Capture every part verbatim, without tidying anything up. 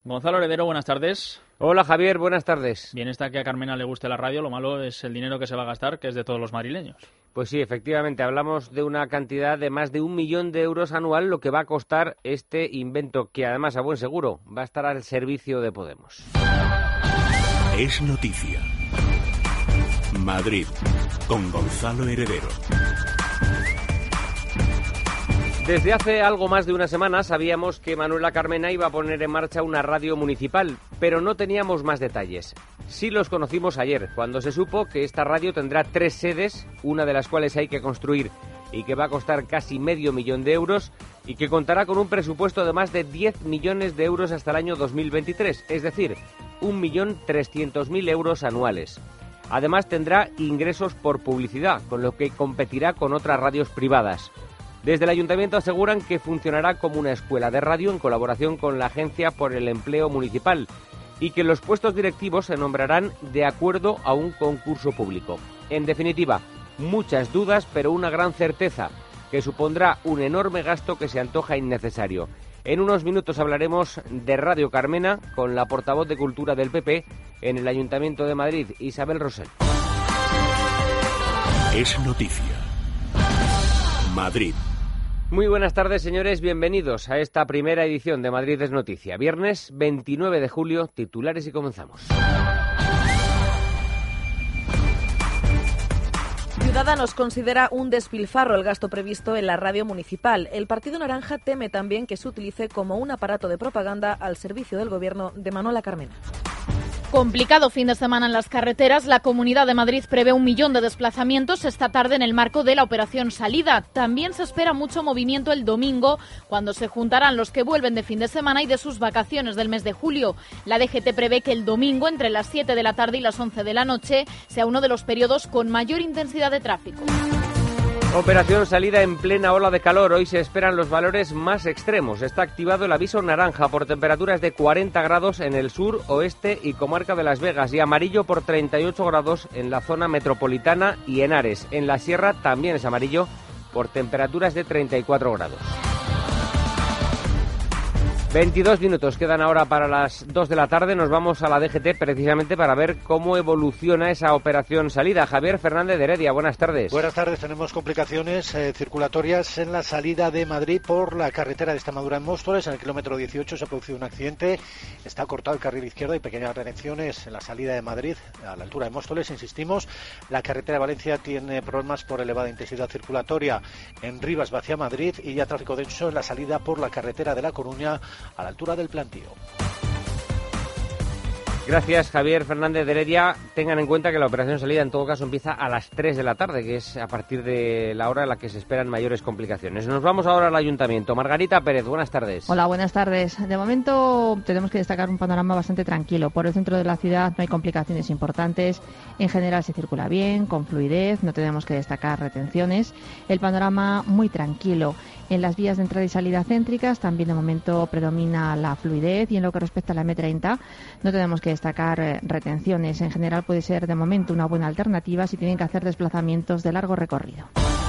Gonzalo Heredero, buenas tardes. Hola Javier, buenas tardes. Bien está que a Carmena le guste la radio, lo malo es el dinero que se va a gastar, que es de todos los madrileños. Pues sí, efectivamente, hablamos de una cantidad de más de un millón de euros anual, lo que va a costar este invento, que además, a buen seguro, va a estar al servicio de Podemos. Es noticia. Madrid, con Gonzalo Heredero. Desde hace algo más de una semana sabíamos que Manuela Carmena iba a poner en marcha una radio municipal, pero no teníamos más detalles. Sí los conocimos ayer, cuando se supo que esta radio tendrá tres sedes, una de las cuales hay que construir y que va a costar casi medio millón de euros, y que contará con un presupuesto de más de diez millones de euros hasta el año dos mil veintitrés, es decir, un millón trescientos mil euros anuales. Además tendrá ingresos por publicidad, con lo que competirá con otras radios privadas. Desde el Ayuntamiento aseguran que funcionará como una escuela de radio en colaboración con la Agencia por el Empleo Municipal y que los puestos directivos se nombrarán de acuerdo a un concurso público. En definitiva, muchas dudas, pero una gran certeza, que supondrá un enorme gasto que se antoja innecesario. En unos minutos hablaremos de Radio Carmena con la portavoz de Cultura del P P en el Ayuntamiento de Madrid, Isabel Rosell. Es noticia. Madrid. Muy buenas tardes, señores. Bienvenidos a esta primera edición de Madrid es Noticia. Viernes veintinueve de julio, titulares y comenzamos. Ciudadanos considera un despilfarro el gasto previsto en la radio municipal. El Partido Naranja teme también que se utilice como un aparato de propaganda al servicio del gobierno de Manuela Carmena. Complicado fin de semana en las carreteras. La Comunidad de Madrid prevé un millón de desplazamientos esta tarde en el marco de la Operación Salida. También se espera mucho movimiento el domingo, cuando se juntarán los que vuelven de fin de semana y de sus vacaciones del mes de julio. La D G T prevé que el domingo, entre las siete de la tarde y las once de la noche, sea uno de los periodos con mayor intensidad de tráfico. Operación Salida en plena ola de calor. Hoy se esperan los valores más extremos. Está activado el aviso naranja por temperaturas de cuarenta grados en el sur, oeste y comarca de Las Vegas, y amarillo por treinta y ocho grados en la zona metropolitana y Henares. En la sierra también es amarillo por temperaturas de treinta y cuatro grados. veintidós minutos quedan ahora para las dos de la tarde. Nos vamos a la D G T precisamente para ver cómo evoluciona esa operación Salida. Javier Fernández de Heredia, buenas tardes. Buenas tardes. Tenemos complicaciones eh, circulatorias en la salida de Madrid por la carretera de Extremadura en Móstoles. En el kilómetro dieciocho se ha producido un accidente. Está cortado el carril izquierdo y pequeñas retenciones en la salida de Madrid a la altura de Móstoles. Insistimos, la carretera de Valencia tiene problemas por elevada intensidad circulatoria en Rivas hacia Madrid, y ya tráfico denso en la salida por la carretera de La Coruña a la altura del Plantío. Gracias, Javier Fernández de Heredia. Tengan en cuenta que la operación Salida en todo caso empieza a las tres de la tarde, que es a partir de la hora en la que se esperan mayores complicaciones. Nos vamos ahora al Ayuntamiento. Margarita Pérez, buenas tardes. Hola, buenas tardes. De momento tenemos que destacar un panorama bastante tranquilo. Por el centro de la ciudad no hay complicaciones importantes. En general se circula bien, con fluidez, no tenemos que destacar retenciones. El panorama muy tranquilo. En las vías de entrada y salida céntricas también de momento predomina la fluidez, y en lo que respecta a la eme treinta no tenemos que destacar eh, retenciones. En general puede ser de momento una buena alternativa si tienen que hacer desplazamientos de largo recorrido.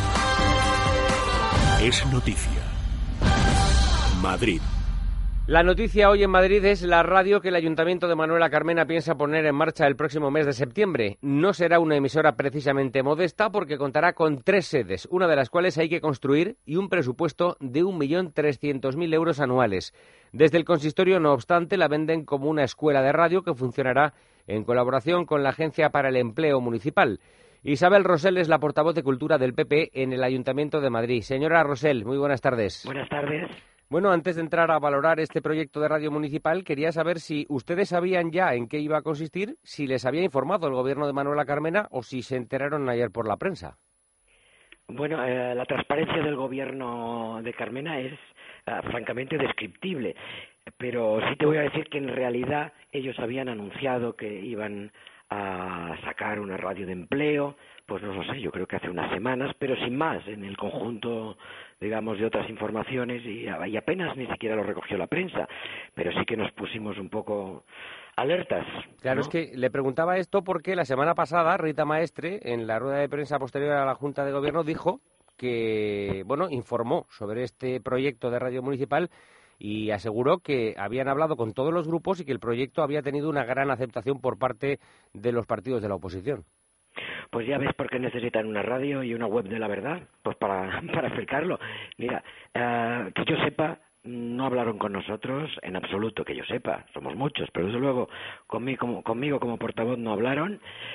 Es noticia. Madrid. La noticia hoy en Madrid es la radio que el Ayuntamiento de Manuela Carmena piensa poner en marcha el próximo mes de septiembre. No será una emisora precisamente modesta, porque contará con tres sedes, una de las cuales hay que construir, y un presupuesto de un millón trescientos mil euros anuales. Desde el consistorio, no obstante, la venden como una escuela de radio que funcionará en colaboración con la Agencia para el Empleo Municipal. Isabel Rosell es la portavoz de Cultura del P P en el Ayuntamiento de Madrid. Señora Rosell, muy buenas tardes. Buenas tardes. Bueno, antes de entrar a valorar este proyecto de radio municipal, quería saber si ustedes sabían ya en qué iba a consistir, si les había informado el gobierno de Manuela Carmena o si se enteraron ayer por la prensa. Bueno, eh, la transparencia del gobierno de Carmena es eh, francamente descriptible, pero sí te voy a decir que en realidad ellos habían anunciado que iban a sacar una radio de empleo, pues no lo sé, yo creo que hace unas semanas, pero sin más, en el conjunto, digamos, de otras informaciones, y, y apenas ni siquiera lo recogió la prensa, pero sí que nos pusimos un poco alertas. Claro, ¿no? Es que le preguntaba esto porque la semana pasada Rita Maestre, en la rueda de prensa posterior a la Junta de Gobierno, dijo que, bueno, informó sobre este proyecto de radio municipal y aseguró que habían hablado con todos los grupos y que el proyecto había tenido una gran aceptación por parte de los partidos de la oposición. Pues ya ves por qué necesitan una radio y una web de la verdad, pues para, para explicarlo. Mira, uh, que yo sepa, no hablaron con nosotros en absoluto, que yo sepa, somos muchos, pero desde luego conmigo como, conmigo como portavoz no hablaron.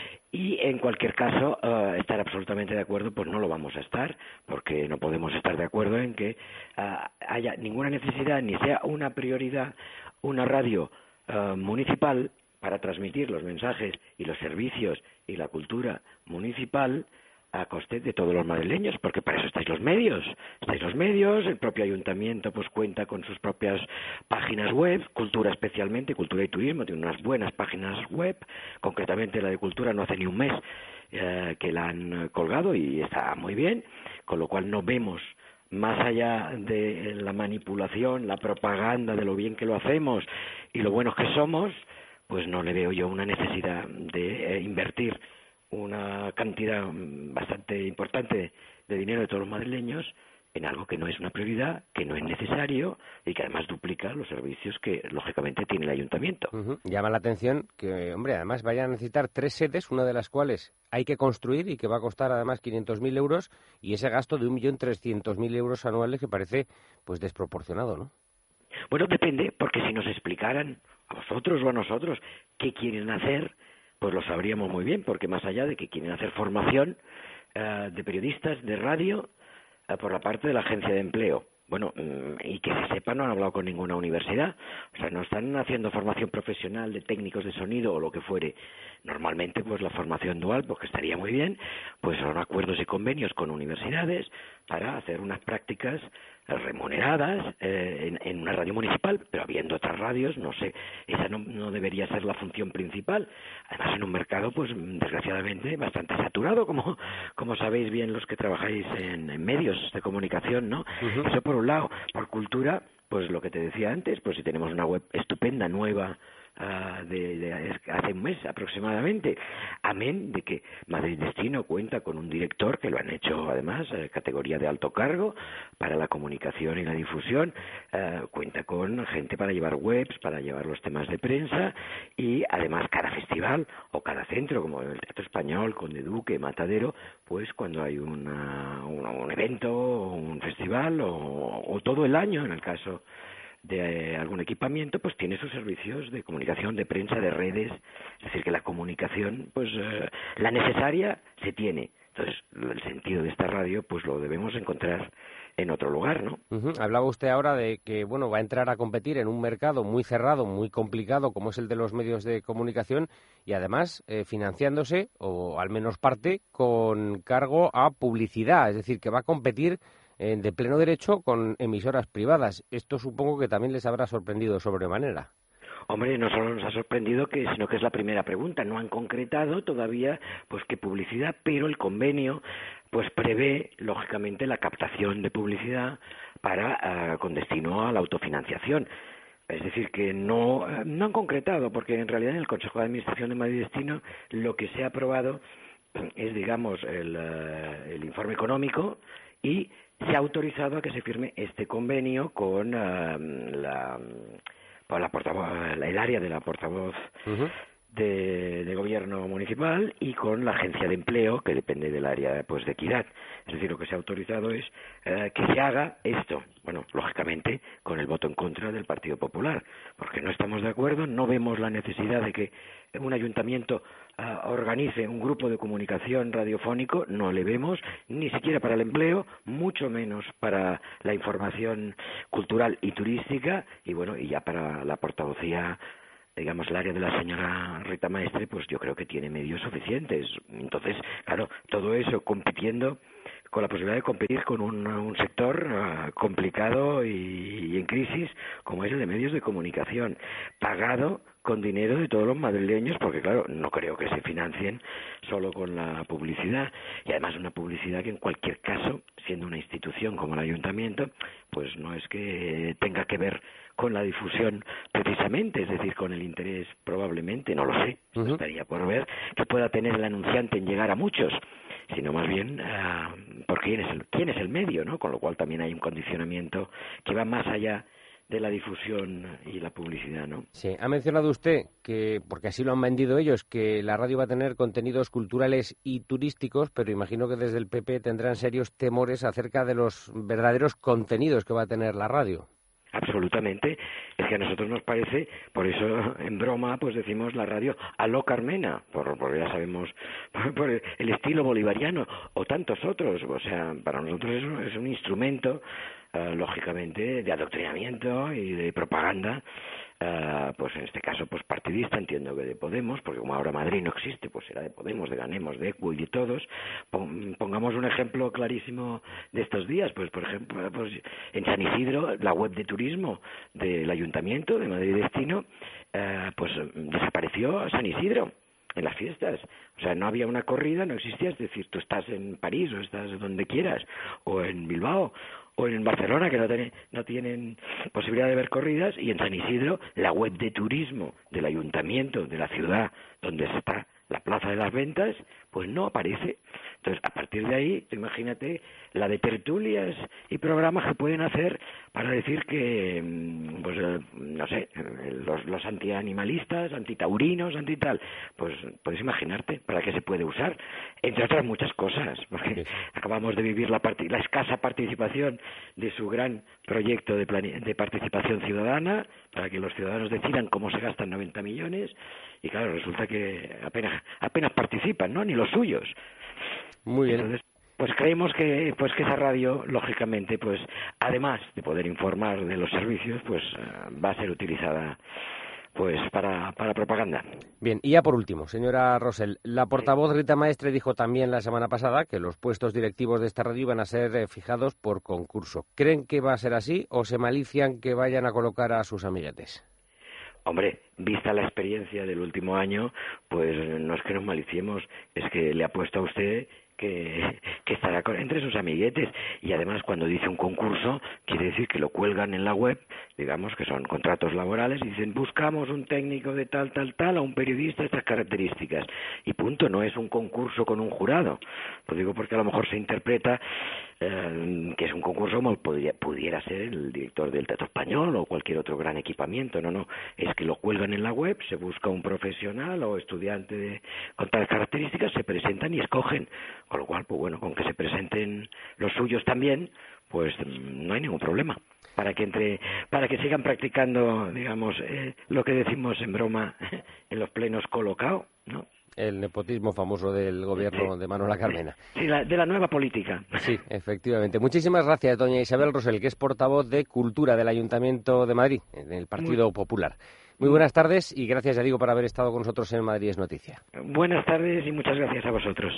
Y en cualquier caso, uh, estar absolutamente de acuerdo, pues no lo vamos a estar, porque no podemos estar de acuerdo en que uh, haya ninguna necesidad ni sea una prioridad una radio uh, municipal para transmitir los mensajes y los servicios y la cultura municipal a coste de todos los madrileños, porque para eso estáis los medios, estáis los medios, el propio ayuntamiento pues cuenta con sus propias páginas web, Cultura especialmente, Cultura y Turismo, tiene unas buenas páginas web, concretamente la de Cultura no hace ni un mes eh, que la han colgado y está muy bien, con lo cual no vemos más allá de la manipulación, la propaganda de lo bien que lo hacemos y lo buenos que somos, pues no le veo yo una necesidad de eh, invertir una cantidad bastante importante de dinero de todos los madrileños en algo que no es una prioridad, que no es necesario y que además duplica los servicios que lógicamente tiene el ayuntamiento. Uh-huh. Llama la atención que, hombre, además vayan a necesitar tres sedes, una de las cuales hay que construir y que va a costar además quinientos mil euros y ese gasto de un millón trescientos mil euros anuales que parece pues desproporcionado, ¿no? Bueno, depende, porque si nos explicaran a vosotros o a nosotros qué quieren hacer, pues lo sabríamos muy bien, porque más allá de que quieren hacer formación uh, de periodistas de radio uh, por la parte de la agencia de empleo, bueno, um, y que se sepa no han hablado con ninguna universidad, o sea, no están haciendo formación profesional de técnicos de sonido o lo que fuere. Normalmente, pues la formación dual, pues que estaría muy bien, pues son acuerdos y convenios con universidades para hacer unas prácticas remuneradas eh, en, en una radio municipal, pero habiendo otras radios, no sé, esa no, no debería ser la función principal. Además, en un mercado, pues desgraciadamente, bastante saturado, como como sabéis bien los que trabajáis en, en medios de comunicación, ¿no? Uh-huh. Eso por un lado. Por cultura, pues lo que te decía antes, pues si tenemos una web estupenda, nueva, Uh, de, de hace un mes aproximadamente, amén de que Madrid Destino cuenta con un director que lo han hecho además eh, categoría de alto cargo para la comunicación y la difusión, uh, cuenta con gente para llevar webs, para llevar los temas de prensa y además cada festival o cada centro como el Teatro Español, Conde Duque, Matadero, pues cuando hay una, una, un evento o un festival o, o todo el año en el caso de eh, algún equipamiento, pues tiene sus servicios de comunicación, de prensa, de redes, es decir, que la comunicación, pues eh, la necesaria se tiene. Entonces, el sentido de esta radio, pues lo debemos encontrar en otro lugar, ¿no? Uh-huh. Hablaba usted ahora de que, bueno, va a entrar a competir en un mercado muy cerrado, muy complicado, como es el de los medios de comunicación, y además eh, financiándose, o al menos parte, con cargo a publicidad, es decir, que va a competir de pleno derecho con emisoras privadas. Esto supongo que también les habrá sorprendido sobremanera. Hombre, no solo nos ha sorprendido, que sino que es la primera pregunta. No han concretado todavía pues qué publicidad, pero el convenio pues prevé, lógicamente, la captación de publicidad para uh, con destino a la autofinanciación. Es decir, que no, no han concretado, porque en realidad en el Consejo de Administración de Madrid Destino lo que se ha aprobado es, digamos, el, uh, el informe económico y se ha autorizado a que se firme este convenio con uh, la, con la portavoz, el área de la portavoz uh-huh. de, de gobierno municipal y con la agencia de empleo que depende del área pues de equidad. Es decir, lo que se ha autorizado es uh, que se haga esto. Bueno, lógicamente con el voto en contra del Partido Popular, porque no estamos de acuerdo, no vemos la necesidad de que un ayuntamiento uh, organice un grupo de comunicación radiofónico, no le vemos, ni siquiera para el empleo, mucho menos para la información cultural y turística, y bueno, y ya para la portavocía, digamos, el área de la señora Rita Maestre, pues yo creo que tiene medios suficientes. Entonces, claro, todo eso compitiendo con la posibilidad de competir con un, un sector uh, complicado y, y en crisis como es el de medios de comunicación, pagado con dinero de todos los madrileños, porque claro, no creo que se financien solo con la publicidad, y además una publicidad que en cualquier caso, siendo una institución como el ayuntamiento, pues no es que tenga que ver con la difusión precisamente, es decir, con el interés probablemente, no lo sé, uh-huh. estaría por ver, que pueda tener el anunciante en llegar a muchos, sino más bien uh, por quién es el quién es el medio, ¿no? Con lo cual también hay un condicionamiento que va más allá de la difusión y la publicidad, ¿no? Sí, ha mencionado usted que, porque así lo han vendido ellos, que la radio va a tener contenidos culturales y turísticos, pero imagino que desde el P P tendrán serios temores acerca de los verdaderos contenidos que va a tener la radio. Absolutamente, es que a nosotros nos parece, por eso en broma pues decimos la radio a lo Carmena, por, por ya sabemos, por, por el estilo bolivariano o tantos otros, o sea, para nosotros es un, es un instrumento, uh, lógicamente, de adoctrinamiento y de propaganda, uh, pues en este caso pues partidista, entiendo que de Podemos, porque como ahora Madrid no existe, pues será de Podemos, de Ganemos, de Equo y de todos. Pongamos un ejemplo clarísimo de estos días, pues por ejemplo, pues en San Isidro, la web de turismo del Ayuntamiento de Madrid Destino, uh, pues desapareció San Isidro en las fiestas. O sea, no había una corrida, no existía, es decir, tú estás en París o estás donde quieras, o en Bilbao, o en Barcelona, que no, tiene, no tienen posibilidad de ver corridas, y en San Isidro, la web de turismo del Ayuntamiento de la ciudad donde está la Plaza de las Ventas, pues no aparece. Entonces, a partir de ahí, imagínate la de tertulias y programas que pueden hacer para decir que, pues, no sé, los, los antianimalistas, antitaurinos, antital, pues puedes imaginarte para qué se puede usar, entre otras muchas cosas, porque acabamos de vivir la, part- la escasa participación de su gran proyecto de, plane- de participación ciudadana, para que los ciudadanos decidan cómo se gastan noventa millones, y claro, resulta que apenas apenas participan, ¿no? Ni los suyos. Muy bien. Entonces, pues creemos que pues que esa radio, lógicamente, pues además de poder informar de los servicios, pues uh, va a ser utilizada pues para, para propaganda. Bien, y ya por último, señora Rosell, la portavoz Rita Maestre dijo también la semana pasada que los puestos directivos de esta radio iban a ser eh, fijados por concurso. ¿Creen que va a ser así o se malician que vayan a colocar a sus amiguetes? Hombre, vista la experiencia del último año, pues no es que nos maliciemos, es que le apuesto a usted que, que estará con, entre sus amiguetes, y además cuando dice un concurso quiere decir que lo cuelgan en la web, digamos que son contratos laborales, y dicen buscamos un técnico de tal, tal, tal, a un periodista de estas características, y punto, no es un concurso con un jurado. Lo digo porque a lo mejor se interpreta eh, que es un concurso como podría, pudiera ser el director del Teatro Español o cualquier otro gran equipamiento. No, no, es que lo cuelgan en la web, se busca un profesional o estudiante de, con tales características, se presentan y escogen. Con lo cual, pues bueno, con que se presenten los suyos también, pues no hay ningún problema. Para que entre, para que sigan practicando, digamos, eh, lo que decimos en broma en los plenos colocao, ¿no? El nepotismo famoso del gobierno sí. de Manuela Carmena. Sí, la, de la nueva política. Sí, efectivamente. Muchísimas gracias, doña Isabel Rosell, que es portavoz de Cultura del Ayuntamiento de Madrid, en el Partido Muy... Popular. Muy buenas tardes y gracias, ya digo, por haber estado con nosotros en Madrid es Noticia. Buenas tardes y muchas gracias a vosotros.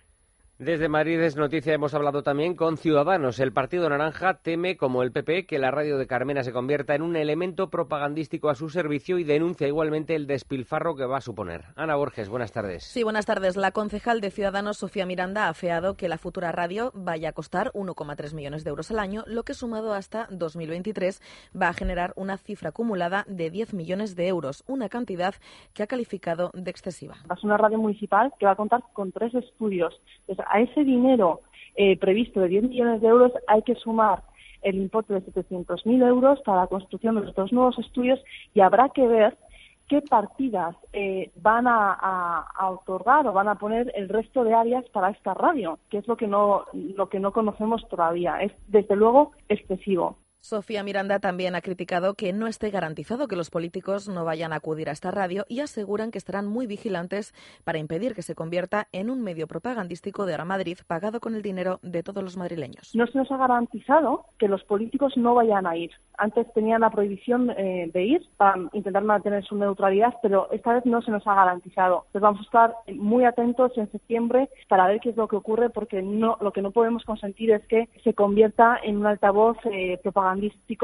Desde Madrid es Noticia hemos hablado también con Ciudadanos. El Partido Naranja teme, como el P P, que la radio de Carmena se convierta en un elemento propagandístico a su servicio y denuncia igualmente el despilfarro que va a suponer. Ana Borges, buenas tardes. Sí, buenas tardes. La concejal de Ciudadanos, Sofía Miranda, ha afeado que la futura radio vaya a costar uno coma tres millones de euros al año, lo que sumado hasta dos mil veintitrés va a generar una cifra acumulada de diez millones de euros, una cantidad que ha calificado de excesiva. Es una radio municipal que va a contar con tres estudios. A ese dinero eh, previsto de diez millones de euros hay que sumar el importe de setecientos mil euros para la construcción de los dos nuevos estudios y habrá que ver qué partidas eh, van a, a, a otorgar o van a poner el resto de áreas para esta radio, que es lo que no, lo que no conocemos todavía. Es, desde luego, excesivo. Sofía Miranda también ha criticado que no esté garantizado que los políticos no vayan a acudir a esta radio y aseguran que estarán muy vigilantes para impedir que se convierta en un medio propagandístico de Ahora Madrid pagado con el dinero de todos los madrileños. No se nos ha garantizado que los políticos no vayan a ir. Antes tenían la prohibición eh, de ir para intentar mantener su neutralidad, pero esta vez no se nos ha garantizado. Entonces vamos a estar muy atentos en septiembre para ver qué es lo que ocurre, porque no, lo que no podemos consentir es que se convierta en un altavoz eh, propagandístico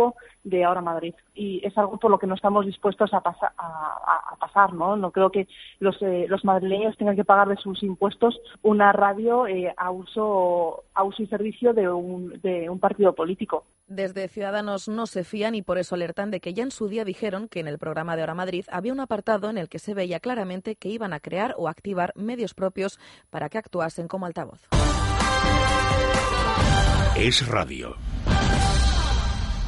de Ahora Madrid, y es algo por lo que no estamos dispuestos a, pasa, a, a pasar, ¿no? No creo que los, eh, los madrileños tengan que pagar de sus impuestos una radio eh, a uso a uso y servicio de un, de un partido político. Desde Ciudadanos no se fían y por eso alertan de que ya en su día dijeron que en el programa de Ahora Madrid había un apartado en el que se veía claramente que iban a crear o activar medios propios para que actuasen como altavoz. Es radio.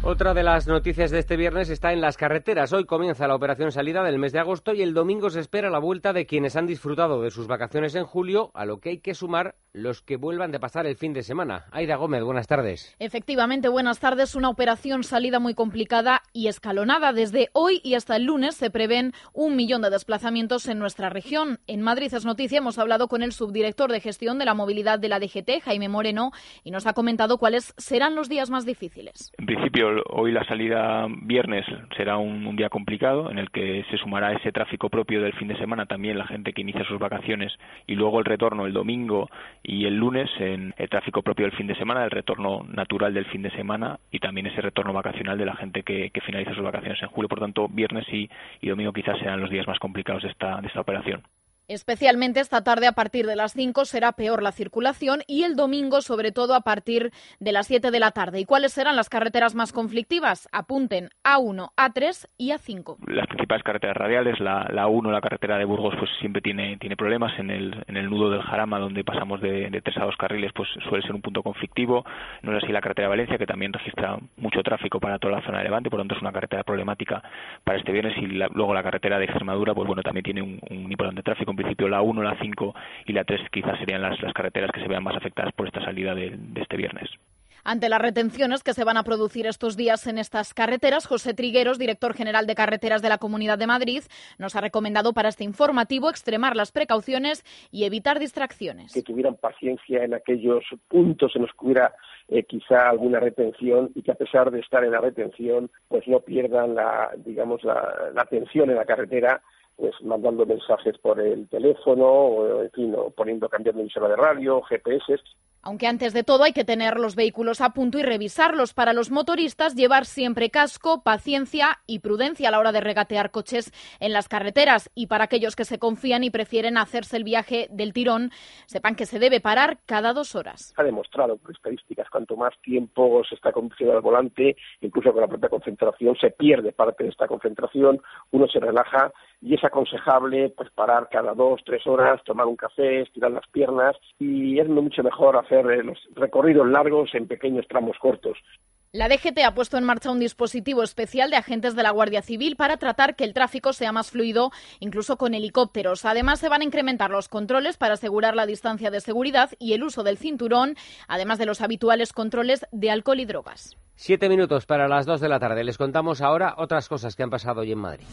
Otra de las noticias de este viernes está en las carreteras. Hoy comienza la operación salida del mes de agosto y el domingo se espera la vuelta de quienes han disfrutado de sus vacaciones en julio, a lo que hay que sumar los que vuelvan de pasar el fin de semana. Aida Gómez, buenas tardes. Efectivamente, buenas tardes. Una operación salida muy complicada y escalonada. Desde hoy y hasta el lunes se prevén un millón de desplazamientos en nuestra región. En Madrid es noticia, hemos hablado con el subdirector de gestión de la movilidad de la D G T, Jaime Moreno, y nos ha comentado cuáles serán los días más difíciles. En principio, hoy la salida viernes será un, un día complicado en el que se sumará ese tráfico propio del fin de semana, también la gente que inicia sus vacaciones, y luego el retorno el domingo y el lunes en el tráfico propio del fin de semana, el retorno natural del fin de semana y también ese retorno vacacional de la gente que, que finaliza sus vacaciones en julio. Por tanto, viernes y, y domingo quizás serán los días más complicados de esta, de esta operación. Especialmente esta tarde a partir de las cinco será peor la circulación y el domingo sobre todo a partir de las siete de la tarde. ¿Y cuáles serán las carreteras más conflictivas? Apunten A uno, A tres y A cinco. Las principales carreteras radiales, la, la A uno, la carretera de Burgos, pues siempre tiene, tiene problemas. En el, en el nudo del Jarama, donde pasamos de, de tres a dos carriles, pues suele ser un punto conflictivo. No es así la carretera de Valencia, que también registra mucho tráfico para toda la zona de Levante, por lo tanto es una carretera problemática para este viernes. Y la, luego la carretera de Extremadura, pues bueno, también tiene un, un importante tráfico. En principio la uno, la cinco y la tres quizás serían las, las carreteras que se vean más afectadas por esta salida de, de este viernes. Ante las retenciones que se van a producir estos días en estas carreteras, José Trigueros, director general de Carreteras de la Comunidad de Madrid, nos ha recomendado para este informativo extremar las precauciones y evitar distracciones. Que tuvieran paciencia en aquellos puntos en los que hubiera eh, quizá alguna retención y que a pesar de estar en la retención, pues no pierdan la, digamos, la, la atención en la carretera, pues mandando mensajes por el teléfono o, en fin, o poniendo, cambiando emisora de radio, G P S. Aunque antes de todo hay que tener los vehículos a punto y revisarlos. Para los motoristas, llevar siempre casco, paciencia y prudencia a la hora de regatear coches en las carreteras. Y para aquellos que se confían y prefieren hacerse el viaje del tirón, sepan que se debe parar cada dos horas. Ha demostrado por estadísticas, cuanto más tiempo se está conduciendo al volante, incluso con la propia concentración, se pierde parte de esta concentración, uno se relaja y es aconsejable pues parar cada dos, tres horas, tomar un café, estirar las piernas y es mucho mejor hacer los recorridos largos en pequeños tramos cortos. La D G T ha puesto en marcha un dispositivo especial de agentes de la Guardia Civil para tratar que el tráfico sea más fluido, incluso con helicópteros. Además, se van a incrementar los controles para asegurar la distancia de seguridad y el uso del cinturón, además de los habituales controles de alcohol y drogas. Siete minutos para las dos de la tarde. Les contamos ahora otras cosas que han pasado hoy en Madrid.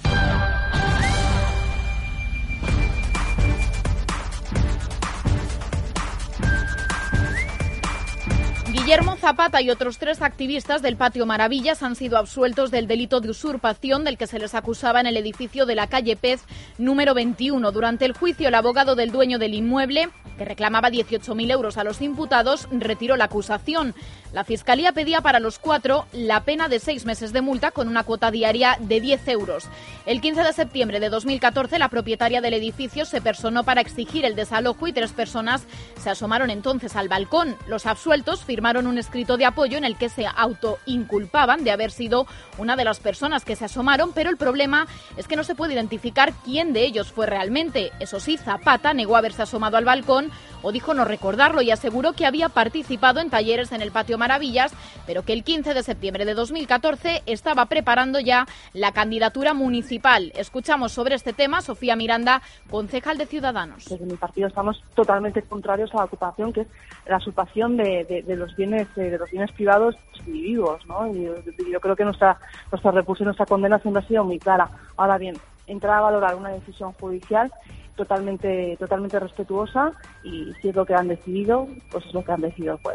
Guillermo Zapata y otros tres activistas del Patio Maravillas han sido absueltos del delito de usurpación del que se les acusaba en el edificio de la calle Pez número veintiuno. Durante el juicio, el abogado del dueño del inmueble, que reclamaba dieciocho mil euros a los imputados, retiró la acusación. La Fiscalía pedía para los cuatro la pena de seis meses de multa con una cuota diaria de diez euros. El quince de septiembre de dos mil catorce, la propietaria del edificio se personó para exigir el desalojo y tres personas se asomaron entonces al balcón. Los absueltos firmaron un escrito de apoyo en el que se autoinculpaban de haber sido una de las personas que se asomaron, pero el problema es que no se puede identificar quién de ellos fue realmente. Eso sí, Zapata negó haberse asomado al balcón o dijo no recordarlo y aseguró que había participado en talleres en el Patio Maravillas, pero que el quince de septiembre de dos mil catorce estaba preparando ya la candidatura municipal. Escuchamos sobre este tema a Sofía Miranda, concejal de Ciudadanos. Desde mi partido estamos totalmente contrarios a la ocupación, que es la usurpación de, de, de los bienes de los bienes privados de los individuos, ¿no? Y yo, yo creo que nuestra nuestra repulsión, nuestra condena siempre ha sido muy clara. Ahora bien, entrar a valorar una decisión judicial totalmente totalmente respetuosa y si es lo que han decidido, pues es lo que han decidido el juez.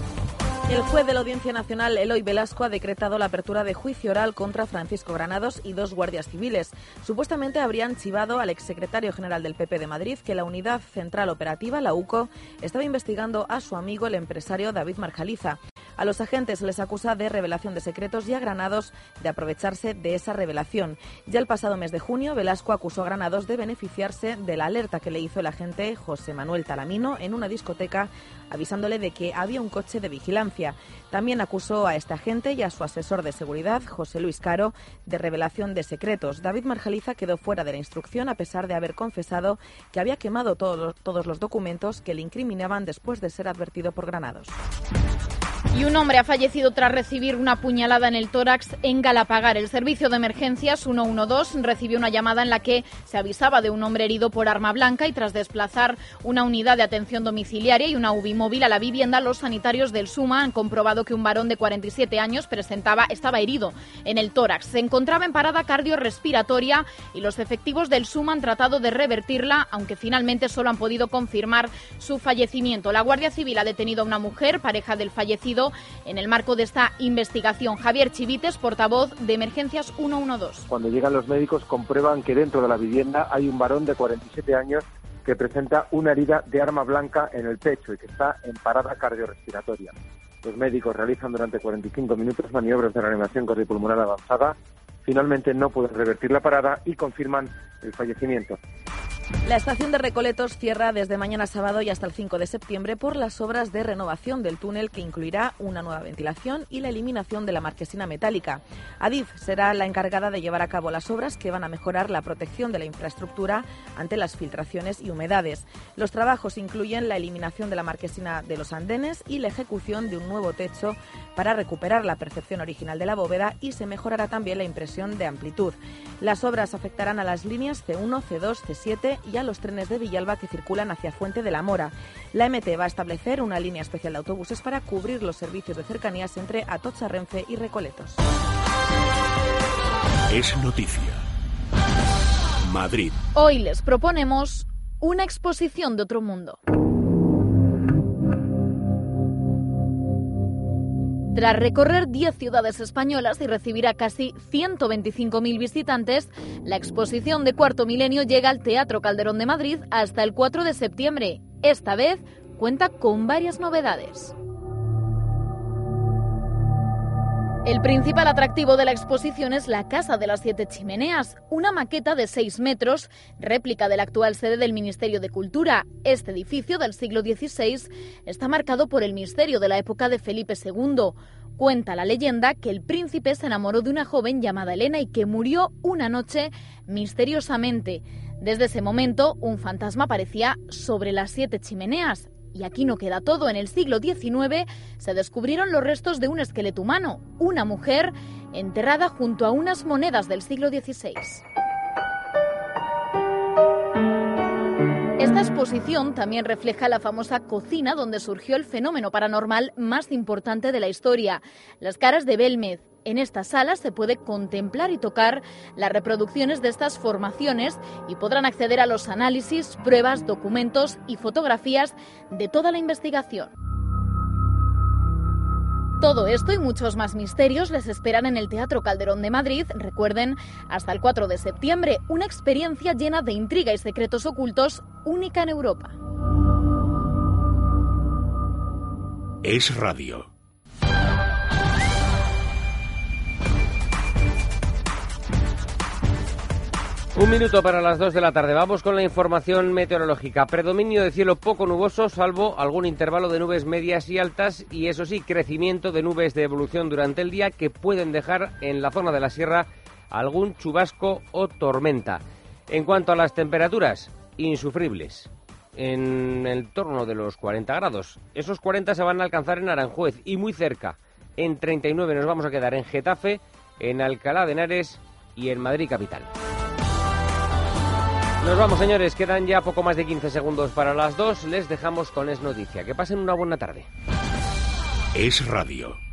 El juez de la Audiencia Nacional, Eloy Velasco, ha decretado la apertura de juicio oral contra Francisco Granados y dos guardias civiles. Supuestamente habrían chivado al exsecretario general del P P de Madrid que la Unidad Central Operativa, la U C O, estaba investigando a su amigo, el empresario David Marjaliza. A los agentes se les acusa de revelación de secretos y a Granados de aprovecharse de esa revelación. Ya el pasado mes de junio, Velasco acusó a Granados de beneficiarse de la alerta que le hizo el agente José Manuel Talamino en una discoteca, avisándole de que había un coche de vigilancia. También acusó a este agente y a su asesor de seguridad, José Luis Caro, de revelación de secretos. David Marjaliza quedó fuera de la instrucción a pesar de haber confesado que había quemado todos los, todos los documentos que le incriminaban después de ser advertido por Granados. Y un hombre ha fallecido tras recibir una puñalada en el tórax en Galapagar. El servicio de emergencias ciento doce recibió una llamada en la que se avisaba de un hombre herido por arma blanca y tras desplazar una unidad de atención domiciliaria y una U B I móvil a la vivienda, los sanitarios del SUMA han comprobado que un varón de cuarenta y siete años presentaba, estaba herido en el tórax. Se encontraba en parada cardiorrespiratoria y los efectivos del SUMA han tratado de revertirla, aunque finalmente solo han podido confirmar su fallecimiento. La Guardia Civil ha detenido a una mujer, pareja del fallecido, en el marco de esta investigación. Javier Chivites, portavoz de Emergencias ciento doce. Cuando llegan los médicos comprueban que dentro de la vivienda hay un varón de cuarenta y siete años que presenta una herida de arma blanca en el pecho y que está en parada cardiorrespiratoria. Los médicos realizan durante cuarenta y cinco minutos maniobras de reanimación cardiopulmonar avanzada. Finalmente no pueden revertir la parada y confirman el fallecimiento. La estación de Recoletos cierra desde mañana sábado y hasta el cinco de septiembre por las obras de renovación del túnel que incluirá una nueva ventilación y la eliminación de la marquesina metálica. Adif será la encargada de llevar a cabo las obras que van a mejorar la protección de la infraestructura ante las filtraciones y humedades. Los trabajos incluyen la eliminación de la marquesina de los andenes y la ejecución de un nuevo techo para recuperar la percepción original de la bóveda y se mejorará también la impresión de amplitud. Las obras afectarán a las líneas C uno, C dos, C siete y a los trenes de Villalba que circulan hacia Fuente de la Mora. La M T va a establecer una línea especial de autobuses para cubrir los servicios de cercanías entre Atocha, Renfe y Recoletos. Es noticia. Madrid. Hoy les proponemos una exposición de otro mundo. Tras recorrer diez ciudades españolas y recibir a casi ciento veinticinco mil visitantes, la exposición de Cuarto Milenio llega al Teatro Calderón de Madrid hasta el cuatro de septiembre. Esta vez cuenta con varias novedades. El principal atractivo de la exposición es la Casa de las Siete Chimeneas, una maqueta de seis metros, réplica de la actual sede del Ministerio de Cultura. Este edificio del siglo dieciséis está marcado por el misterio de la época de Felipe segundo. Cuenta la leyenda que el príncipe se enamoró de una joven llamada Elena y que murió una noche misteriosamente. Desde ese momento, un fantasma aparecía sobre las siete chimeneas. Y aquí no queda todo. En el siglo diecinueve se descubrieron los restos de un esqueleto humano, una mujer enterrada junto a unas monedas del siglo dieciséis. Esta exposición también refleja la famosa cocina donde surgió el fenómeno paranormal más importante de la historia, las caras de Belmez. En esta sala se puede contemplar y tocar las reproducciones de estas formaciones y podrán acceder a los análisis, pruebas, documentos y fotografías de toda la investigación. Todo esto y muchos más misterios les esperan en el Teatro Calderón de Madrid, recuerden, hasta el cuatro de septiembre, una experiencia llena de intriga y secretos ocultos única en Europa. Es radio. Un minuto para las dos de la tarde. Vamos con la información meteorológica. Predominio de cielo poco nuboso, salvo algún intervalo de nubes medias y altas y, eso sí, crecimiento de nubes de evolución durante el día que pueden dejar en la zona de la sierra algún chubasco o tormenta. En cuanto a las temperaturas, insufribles, en el torno de los cuarenta grados. Esos cuarenta se van a alcanzar en Aranjuez y muy cerca. En treinta y nueve nos vamos a quedar en Getafe, en Alcalá de Henares y en Madrid capital. Nos vamos, señores, quedan ya poco más de quince segundos para las dos. Les dejamos con Es Noticia. Que pasen una buena tarde. Es radio.